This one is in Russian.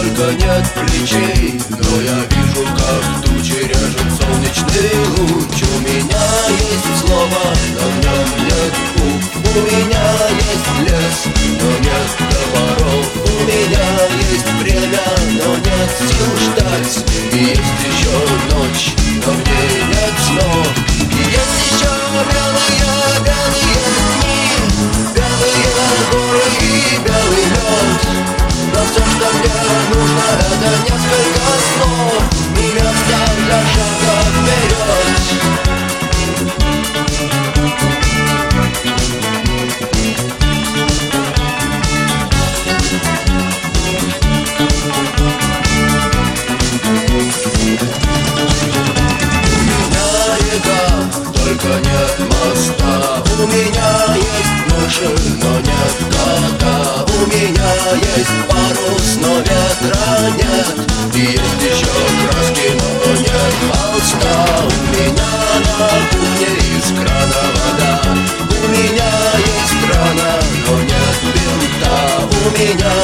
только нет плечей. Но я вижу, как тучи режет солнечный луч. У меня есть слово, но в нем нет букв. У меня есть лес, но нет топоров. У меня есть время, но нет сил ждать. И есть еще ночь, но в ней нет снов. И есть еще белые дни, белые горы и белый лед. Но все, что мне нужно, это несколько слов и место для шага вперед. Только нет моста. У меня есть мыши, но нет кота. У меня есть парус, но ветра нет. И есть еще краски, но нет холста. У меня на кухне из крана вода. У меня есть рана, но нет бинта. У меня